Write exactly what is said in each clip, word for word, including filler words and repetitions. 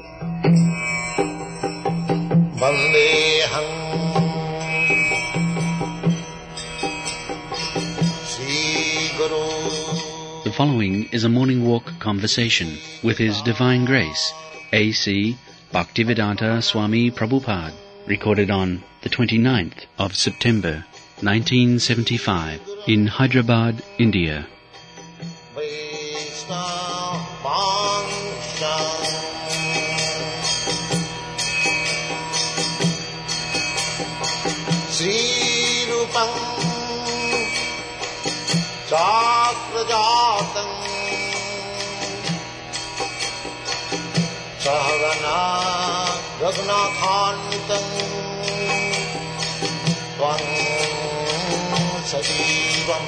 Vandeham Sri Guru. The following is a morning walk conversation with His Divine Grace, A C Bhaktivedanta Swami Prabhupada, recorded on the twenty-ninth of September, nineteen seventy-five, in Hyderabad, India. Sri Rupam Chakrajatam Sahagana Raghunathanvitam Tvam Sajivam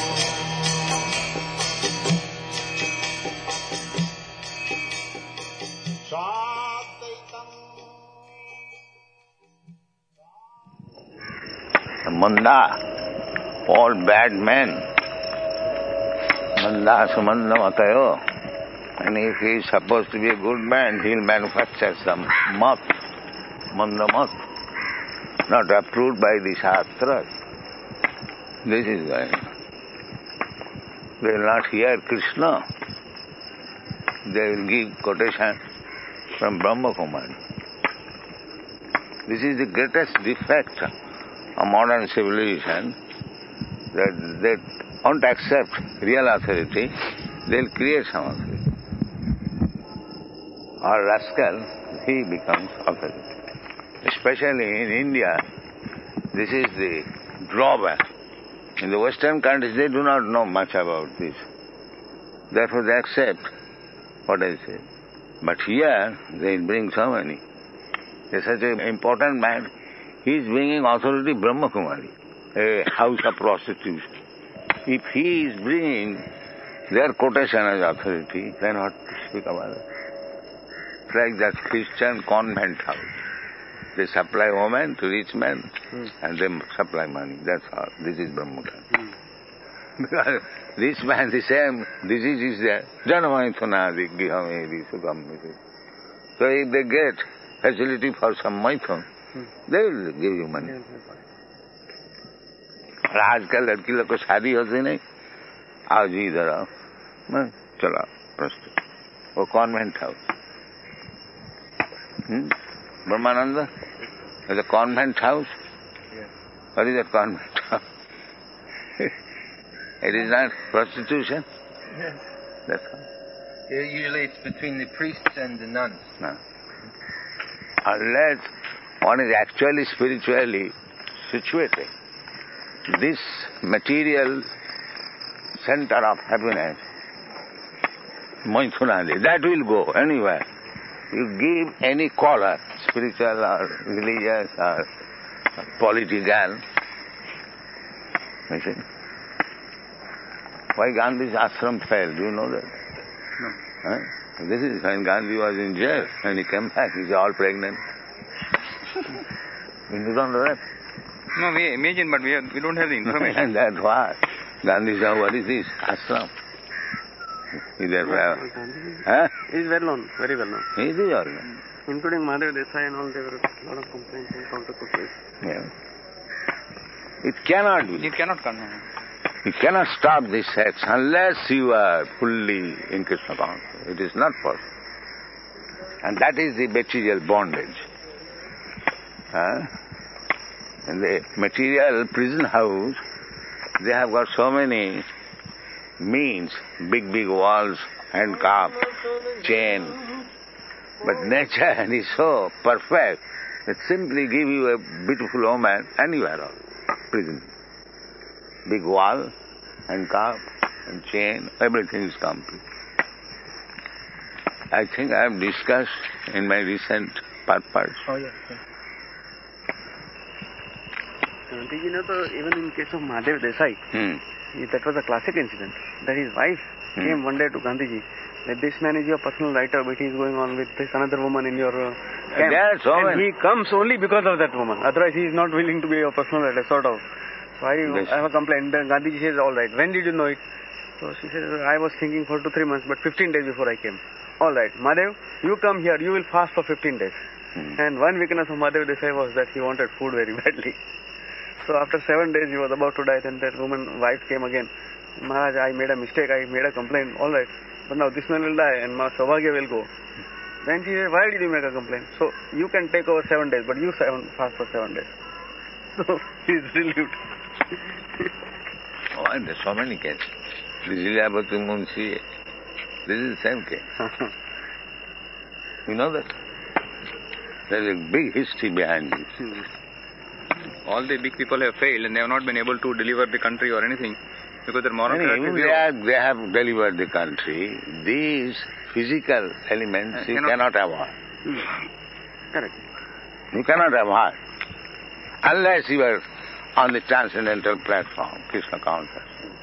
Sadaitam. Manda, all bad men. Manda samanda matayo. And if he is supposed to be a good man, he'll manufacture some moth, manda moth, not approved by the Shastras. This is why they will not hear Krishna. They will give quotation from Brahma Kumari. This is the greatest defect of modern civilization, that they won't accept real authority, they'll create some authority. Or rascal, he becomes authority. Especially in India, this is the drawback. In the Western countries, they do not know much about this. Therefore, they accept what I say. But here, they bring so many. There's such an important man. He is bringing authority Brahma Kumari, a house of prostitution. If he is bringing their quotation as authority, then what to speak about it? It's like that Christian convent house. They supply women to rich men, mm. and they supply money. That's all. This is Brahma Kumari. Mm. Because rich man, the same disease is there. Janamaithunadi gihamedi sugamedi. So if they get facility for some maithun, they will give you money. और आजकल लड़की लोग को शादी होती नहीं, आओ जी इधर आओ, चलो प्रस्तुत, वो convent house, Brahmanand, is a convent house. What is a convent house? It is not prostitution. Yes. That's all. Usually it's between the priests and the nuns. No. Unless one is actually spiritually situated, this material center of happiness, Maithunadi, that will go anywhere. You give any color, spiritual or religious or political, you see. Why Gandhi's ashram fell, do you know that? No. Huh? This is when Gandhi was in jail, when he came back, he's all pregnant. You don't know that? No, we imagine, but we, have, we don't have the information. And that's why Gandhi said, what is this? Ashram. Is there forever? Huh? He is well known, very well known. He is well known. Including Mahadev Desai and all, there were a lot of complaints and counter-complaints. Yeah. It cannot be. It cannot come. You cannot stop this sex unless you are fully in Krishna consciousness. It is not possible. And that is the material bondage. Huh? In the material prison house, they have got so many means, big, big walls, handcuff, chain. But nature is so perfect that simply give you a beautiful woman anywhere else. Prison. Big wall, handcuff, and chain, everything is complete. I think I have discussed in my recent purpose. Oh, yes. yes. Gandhiji, you know, even in case of Mahadev Desai, Hmm. that was a classic incident. That his wife Hmm. came one day to Gandhiji, that this man is your personal writer, but he is going on with this another woman in your uh, camp. There are so and many. he comes only because of that woman. Otherwise, he is not willing to be your personal writer, sort of. So I, Yes. I have a complaint. Then Gandhiji says, all right. When did you know it? So she says, I was thinking for two, three months, but fifteen days before I came. all right, Mahadev, you come here, you will fast for fifteen days. Hmm. And one weakness of Mahadev Desai was that he wanted food very badly. So after seven days he was about to die, then that woman, wife came again. Maharaj, I made a mistake, I made a complaint, all right. But now this man will die and my Saubhagya will go. Then she said, why did you make a complaint? So you can take over seven days, but you seven, fast for seven days. So he is relieved. Oh, and there's so many cases. This Lilyavati Munshi, this is the same case. You know that? There is a big history behind this. All the big people have failed and they have not been able to deliver the country or anything because their moral Many, character is they, zero. are, they have delivered the country. These physical elements Uh, you cannot- cannot avoid. Correct. You cannot avoid. Unless you are on the transcendental platform, Krishna consciousness.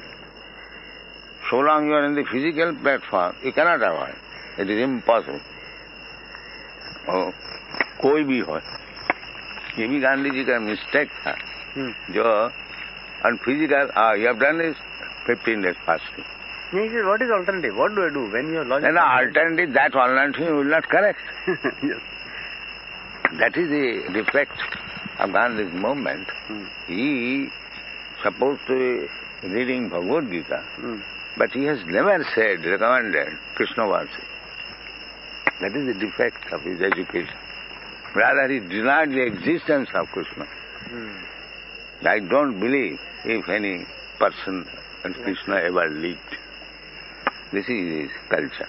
So long you are in the physical platform, you cannot avoid. It is impossible. Oh, कोई भी हो, ये भी गांधी जी का mistake था, जो unphysical, ah, you have done this fifteen days fasting. He said, what is alternative? What do I do when you are logical? Then the alternative, that alternative you will not correct. Yes. That is the defect of Gandhi's movement. Hmm. He supposed to be reading Bhagavad Gita, Hmm. but he has never said, recommended Krishna worship. That is the defect of his education. Rather, he denied the existence of Krishna. Hmm. I don't believe if any person and Krishna ever lived. This is his culture.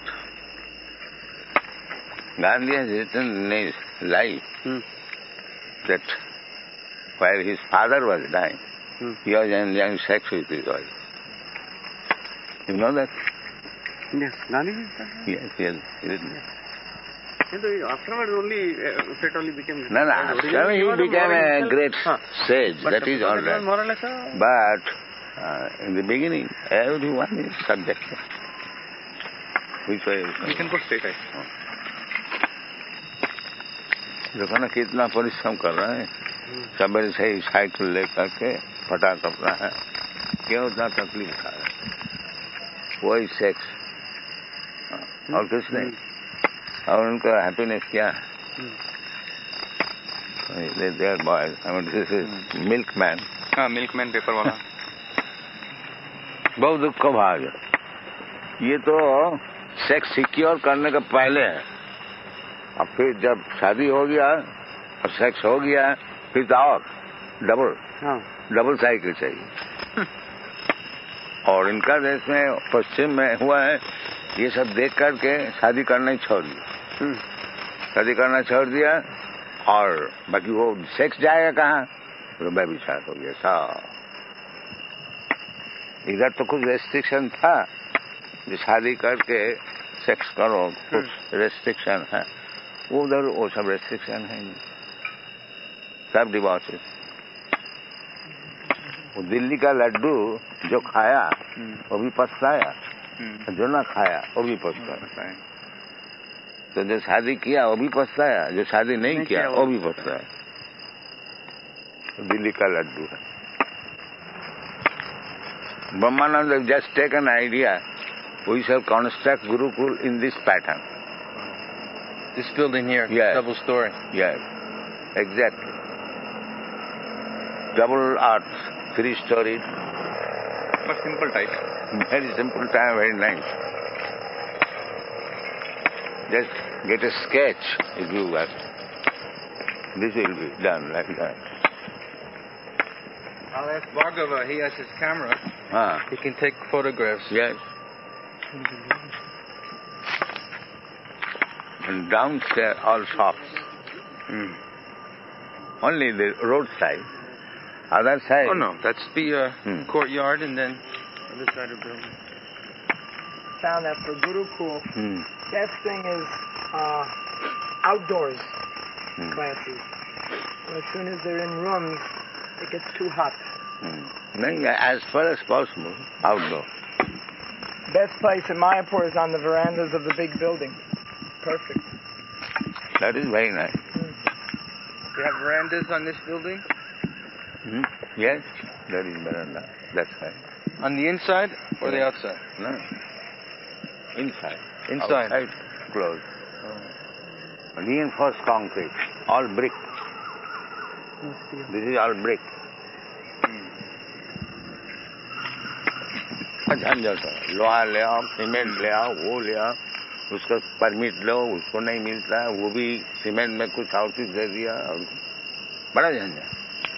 Gandhi has written in his life Hmm. that while his father was dying, Hmm. he was enjoying sex with his wife. You know that? Yes. Gandhi is that? Yes, yes. written. And so afterwards only, uh, it only became... No, no, after he became a great Huh. sage, But that is all it was right. more or less a... But uh, in the beginning, everyone is subject. Which way? You can put straight eyes. देखो ना कितना परिश्रम कर रहे हैं, सवेरे से ही cycle लेकर के फटाक अपना है, क्यों उतना तकलीफ उठा रहे हैं? वही सेक्स और कुछ नहीं, और उनका हैप्पीनेस क्या है? Their boys, I mean this is milkman. हाँ, मिल्कमैन पेपर वाला. बहुत दुख का भाग है. ये तो सेक्स सिक्योर करने का पहले है, अब फिर जब शादी हो गया और सेक्स हो गया फिर तो और डबल हाँ. डबल साइकिल चाहिए. और इनका देश में पश्चिम में हुआ है, ये सब देख करके शादी करना ही छोड़ दिया. शादी करना छोड़ दिया और बाकी वो सेक्स जाएगा कहाँ? रुपये विचार हो गया सब. इधर तो कुछ रेस्ट्रिक्शन था, जो शादी करके सेक्स करो, कुछ रेस्ट्रिक्शन है. वो उधर वो सब रेस्ट्रिक्शन है, सब डिवोर्स. वो दिल्ली का लड्डू जो खाया वो भी पछताया, जो ना खाया वो भी पछताया. तो जो शादी किया वो भी पछताया, जो शादी नहीं, नहीं किया वो भी पछताया. दिल्ली का लड्डू है. Brahmananda just take an idea, we shall construct Gurukul in this pattern. This building here, Yes. double story. Yes, exactly. Double arch, three story, But simple type. very simple time, very nice. Just get a sketch if you want. This will be done like that. I'll ask Bhargava, he has his camera. Ah, He can take photographs. yes. And downstairs all shops. Mm. Only the roadside. Other side. Oh no, that's the uh, Hmm. courtyard and then other side of the building. Found that for Gurukul, Hmm. best thing is uh, outdoors Hmm. classes. As soon as they're in rooms, it gets too hot. Hmm. No, as far as possible, outdoor. Best place in Mayapur is on the verandas of the big building. Perfect. That is very nice. You have verandas on this building? Hmm? Yes, that is veranda. That's right. On the inside or the outside? No. Inside. Inside. Outside. closed. Reinforced concrete, all brick. This is all brick. झंझट है, लोहा ले आओ, cement ले आओ, वो ले आओ, उसका परमिट लो, उसको नहीं मिलता है, वो भी सीमेंट में कुछ और चीज दे दिया, और बड़ा झंझट.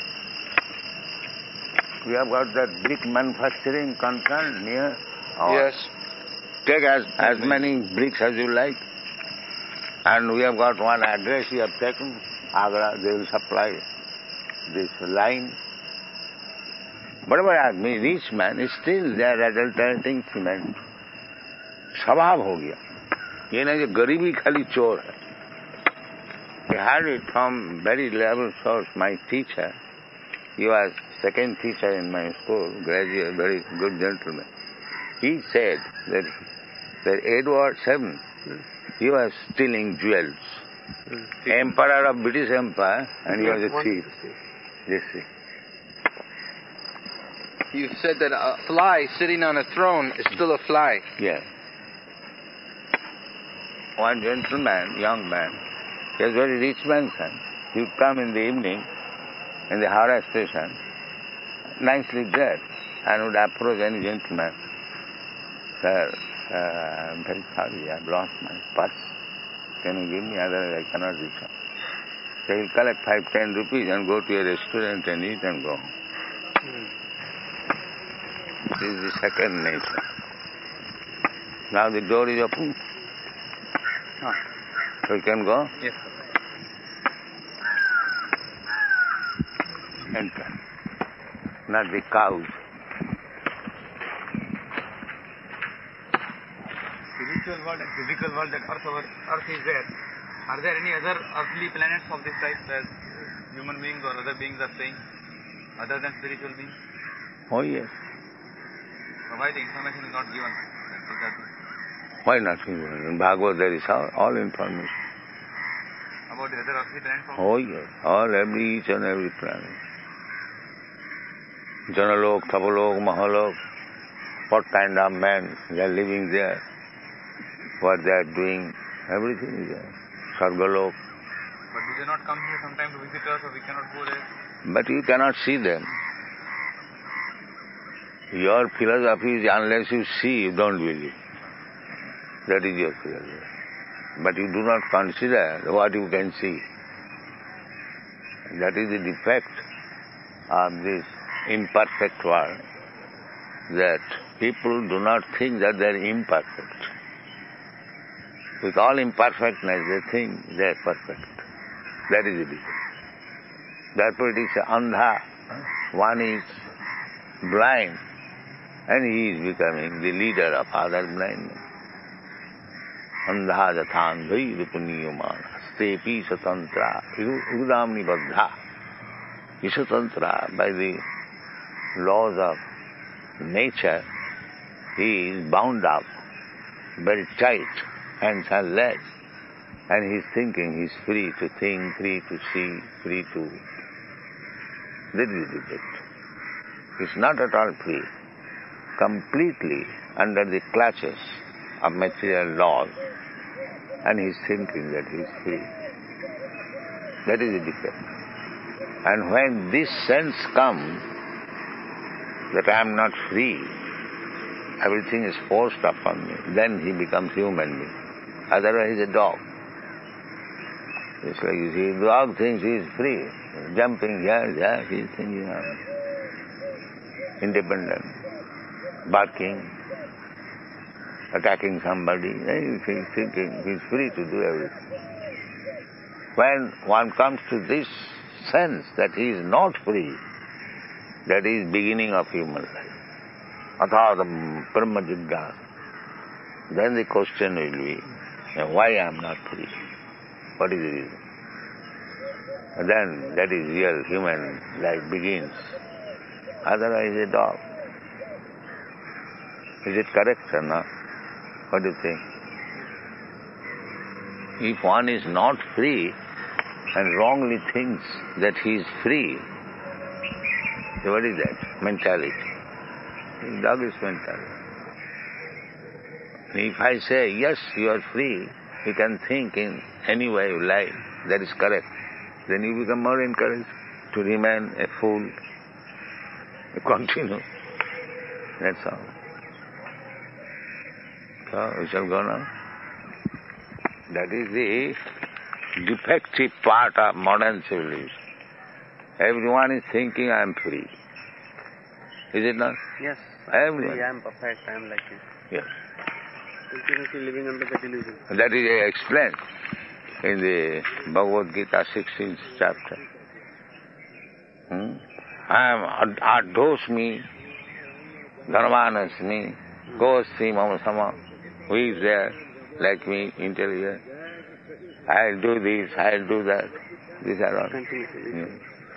We have got that brick manufacturing concern near. Yes. Take as, as many bricks as you like. And we have got one address we have taken, Agra, they will supply this line. बड़े बड़े आदमी, rich man, still they are adulterating cement. स्वभाव हो गया. ये नहीं कि गरीबी खाली चोर है. I had it from very level source. My teacher, he was second teacher in my school, graduate, very good gentleman. He said that, that Edward the seventh, he was stealing jewels. Mm. Emperor of British Empire, and he was a thief. Yes, see. You said that a fly sitting on a throne is still a fly. Yes. One gentleman, young man, he was a very rich man's son. He would come in the evening in the Howrah station, nicely dressed, and would approach any gentleman. Sir, uh, I'm very sorry, I've lost my purse. Can you give me? Otherwise I cannot reach home. So he'll collect five, ten rupees and go to a restaurant and eat and go home. Mm. This is the second nature. Now the door is open. Ah. So you can go? Yes. Enter. Not the cows. Spiritual world and physical world, that earth, over, earth is there. Are there any other earthly planets of this type that human beings or other beings are staying, other than spiritual beings? Oh yes. So why the information is not given? Why not given? In Bhagavad there is all, all information. About the other earthly planets? Oh yes, all, every, each and every planet. Janalok, Tapalok, Mahalok, what kind of men they are living there, what they are doing, everything is there. Sargalok. But do they not come here sometime to visit us, or we cannot go there? But you cannot see them. Your philosophy is unless you see, you don't believe. That is your philosophy. But you do not consider what you can see. That is the defect of this imperfect world, that people do not think that they are imperfect. With all imperfectness, they think they are perfect. That is the defect. Therefore it is andha. One is blind, and he is becoming the leader of other blindness. Andha jathandhai rupaniyamana stepi satantra udamni baddha. Isatantra, by the laws of nature, he is bound up very tight, hands and legs, and he is thinking, he is free to think, free to see, free to... That is the defect. He is not at all free, completely under the clutches of material laws, and he is thinking that he is free. That is the defect. And when this sense comes that I am not free, everything is forced upon me, then he becomes human being. Otherwise he is a dog. It's like you see, the dog thinks he is free, jumping here, there, he is thinking I'm independent, barking, attacking somebody, he is thinking he is free to do everything. When one comes to this sense that he is not free, that is beginning of human life. Athātam Brahma Jigyāsa. Then the question will be, why I am not free? What is the reason? And then that is real human life begins. Otherwise a dog. Is it correct or not? What do you think? If one is not free and wrongly thinks that he is free, so what is that? Mentality. Dog is mentality. If I say, yes, you are free, you can think in any way you like, that is correct. Then you become more encouraged to remain a fool, to continue. That's all. So we shall go now. That is the defective part of modern civilization. Everyone is thinking I am free. Is it not? Yes. Everyone. I am perfect, I am like this. Yes. Continuously living under the delusion. That is explained in the Bhagavad Gita sixteenth chapter. Hmm? I am adosmi, dharmanasmi, gosmi mamasama. Who is there like me, intelligent? I'll do this, I'll do that. These are all. Yeah.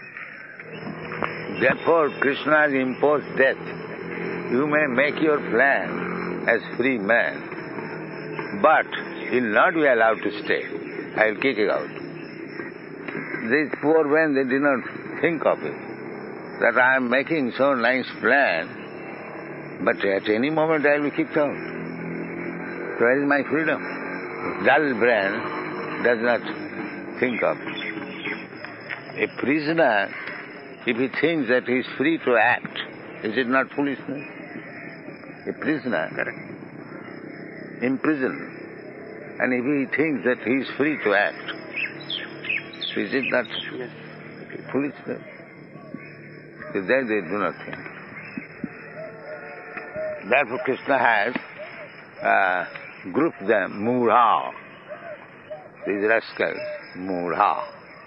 Therefore, Krishna has imposed death. You may make your plan as free man, but you'll not be allowed to stay. I'll kick you out. These poor men, they did not think of it, that I am making so nice plan, but at any moment I'll be kicked out. So where is my freedom? Dull brain does not think of it. A prisoner, if he thinks that he is free to act, is it not foolishness? A prisoner, correct, imprisoned, and if he thinks that he is free to act, is it not foolishness? So then they do not think. Therefore Krishna has uh, grouped them, Mudha, these rascals, Mudha.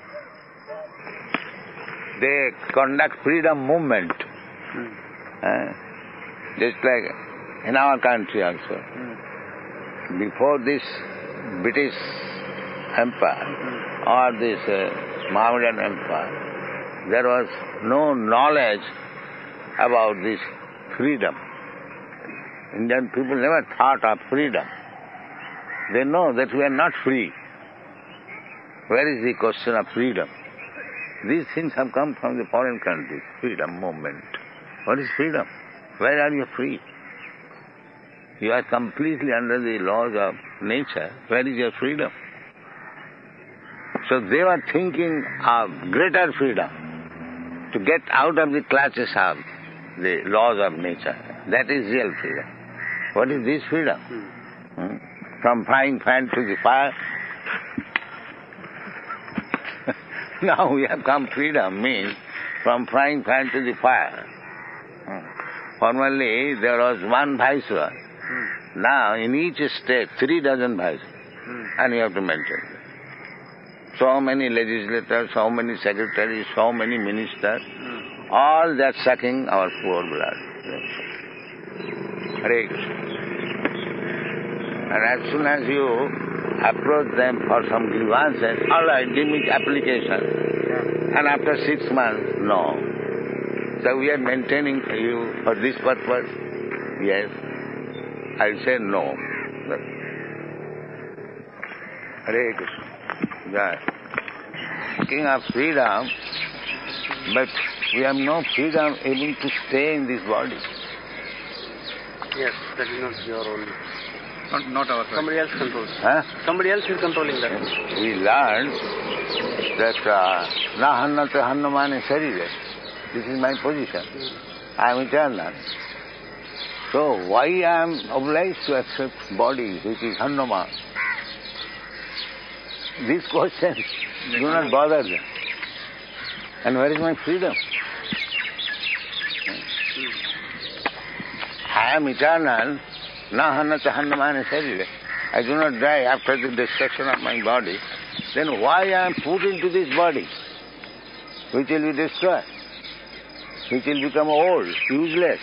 They conduct freedom movement, mm. uh, just like in our country also. Mm. Before this British Empire mm. or this uh, Mohammedan Empire, there was no knowledge about this freedom. Indian people never thought of freedom. They know that we are not free. Where is the question of freedom? These things have come from the foreign countries, freedom movement. What is freedom? Where are you free? You are completely under the laws of nature. Where is your freedom? So they were thinking of greater freedom, to get out of the clutches of the laws of nature. That is real freedom. What is this freedom? Hmm? From frying pan to the fire. Now we have come freedom means from frying pan to the fire. Hmm. Formerly there was one viceroy. Hmm. Now in each state three dozen viceroys. Hmm. And you have to maintain. So many legislators, so many secretaries, so many ministers, hmm. all that sucking our poor blood. Hare Krishna. And as soon as you approach them for some grievances, all right, give me application. Yeah. And after six months, no. So we are maintaining you for this purpose. Yes. I say no. Hare Krishna. Yeah. Speaking of freedom, but we have no freedom able to stay in this body. Yes, that is not your own. Not, not our choice. Somebody else controls. Huh? Somebody else is controlling that. We learned that na hannate hannamane sarire. This is my position. I am eternal. So why I am obliged to accept body which is hannama? These questions do not bother them. And where is my freedom? I am eternal. Na hannate hannamane sarire. I do not die after the destruction of my body. Then why I am put into this body, which will be destroyed, which will become old, useless?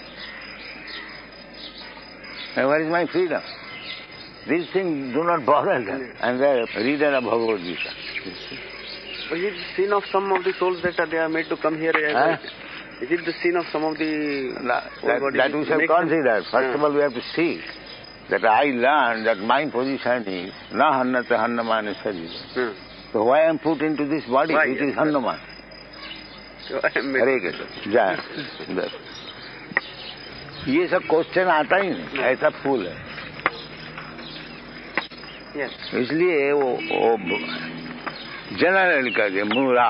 And where is my freedom? These things do not bother them. And they are reader of Bhagavad Gita. Is it the sin of some of the souls that are, they are made to come here? Huh? Is it the sin of some of the... No, that, that we shall consider. First yeah. of all, we have to see that I learned that my position is na hannate hannamane sarire. Hmm. So why I am put into this body why? Which is hannaman? Hare Krishna. Jai. ये सब question आता ही नहीं, ऐसा फूल है. Yes. इसलिए वो वो general कर दिया मूरा.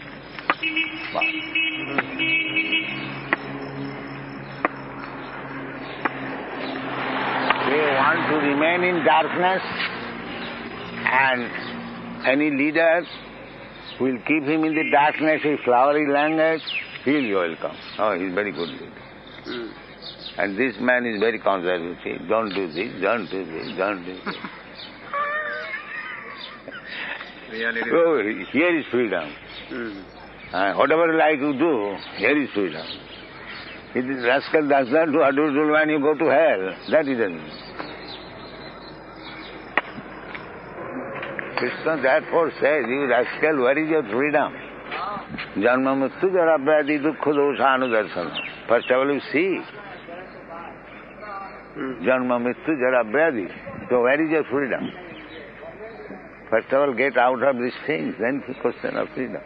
They want to remain in darkness, and any leader will keep him in the darkness with flowery language. Feel you will come. Oh, he's very good leader. Mm. And this man is very conservative. Don't do this, don't do this, don't do this. So here is freedom. Mm. Uh, whatever you like you do, here is freedom. If this rascal does not do adultery when you go to hell, that is it. Krishna therefore says, you rascal, where is your freedom? Janma mrityu jara vyadhi dukkha dosha anudarsana. First of all you see. Janma mrityu jara vyadhi. So where is your freedom? First of all get out of these things, then it's a question of freedom.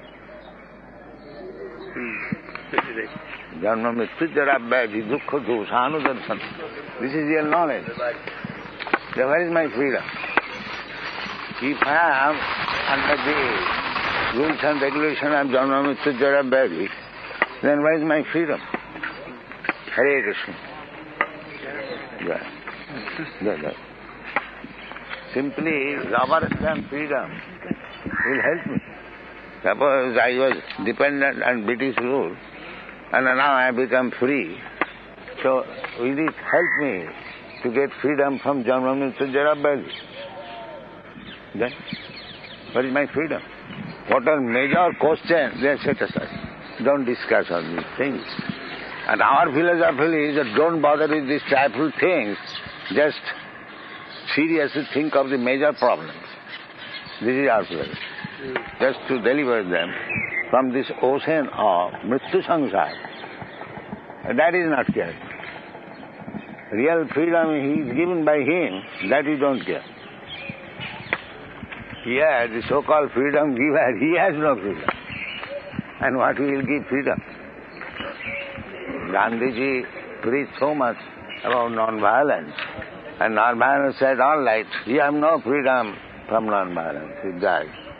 Janma mrityu jara vyadhi dukkha dosha anudarsana. This is your knowledge. So where is my freedom? If I am under the rules and regulations of Janma Mrityu Jara Vyadhi, then where is my freedom? Hare Krishna. Yeah. Yeah, yeah. Simply rubber stamp freedom will help me. Suppose I was dependent on British rule and now I have become free. So will it help me to get freedom from Janma Mrityu Jara Vyadhi? Then, what is my freedom? What are major questions? They set aside. Don't discuss all these things. And our philosophy is that don't bother with these trifle things. Just seriously think of the major problems. This is our philosophy. Just to deliver them from this ocean of Mrityu Samsara. That is not care. Real freedom is given by him, that you don't care. Here, the so-called freedom giver, he has no freedom. And what will give freedom? Gandhiji preached so much about non-violence. And non-violence said, all right, you have no freedom from non-violence. He died.